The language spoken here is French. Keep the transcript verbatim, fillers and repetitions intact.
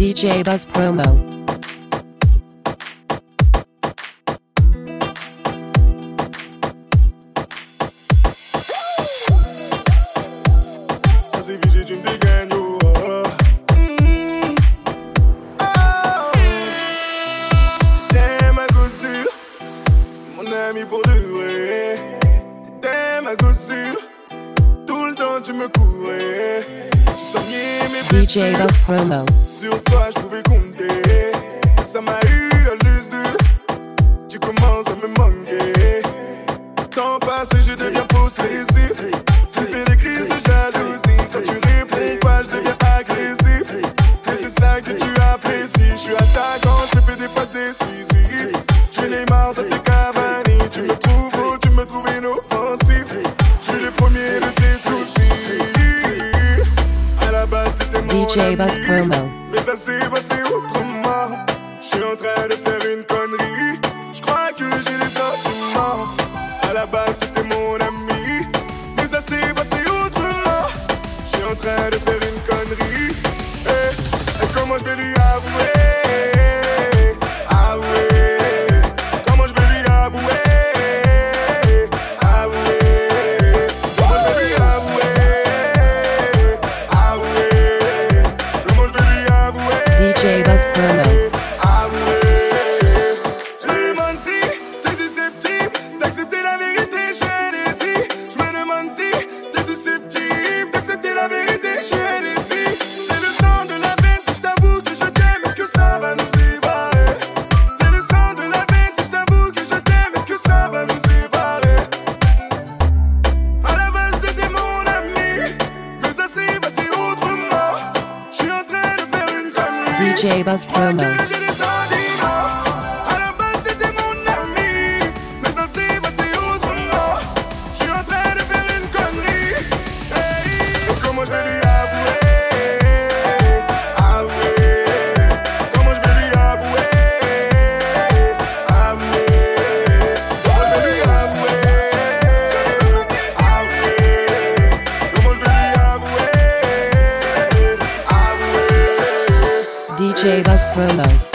D J Buzz Promo. Ça c'est vigé, tu me dégaines, oh, oh. Mm. Oh. T'es ma gossure, mon ami pour de vrai. T'es ma gossure, tout le temps tu me courais. Tu soignais mes D J blessures. Buzz Promo. Sur toi je pouvais compter. Ça m'a eu à l'usure. Tu commences à me manquer. Temps passé je deviens possessif. Je fais des crises de jalousie. Quand tu réponds pas je deviens agressif. Et c'est ça que tu apprécies. Je suis attaquant, je fais des passes décisives. Je n'ai marre de tes cavaliers. Tu me trouves beau, tu me trouves inoffensif. Je suis le premier de tes soucis. À la base t'étais mon D J Buzz ami, Promo. mais ça s'est passé autrement. Je suis en train de faire une connerie. Je crois que j'ai des sentiments. À la base c'était mon ami, mais ça s'est passé autrement. Je suis en train de faire une connerie. Eh, et comment je vais lui avouer? Avouer. Comment je vais lui avouer? Avouer. Comment je vais lui avouer? Avouer. Comment je vais lui avouer? D J Buzz Promo. Avouer. Je me demande si t'es susceptible d'accepter la vérité, je désire. Je me demande si t'es susceptible d'accepter la vérité, je désire. C'est le sang de la veine si je t'avoue que je t'aime, est-ce que ça va nous séparer? C'est le sang de la veine si je t'avoue que je t'aime, est-ce que ça va nous séparer? À la base t'étais mon ami, mais ça s'est passé autrement. Je suis en train de faire une connerie. D J Buzz Je crois Promo. que j'ai des sentiments. À la base c'était mon ami, mais ça s'est passé autrement. Je suis en train de faire une connerie. Hey. Et comment je vais lui avouer? Avouer. Comment je vais lui avouer? Avouer. Comment je vais lui avouer? Avouer. Comment je vais lui avouer? Avouer. D J Buzz Promo.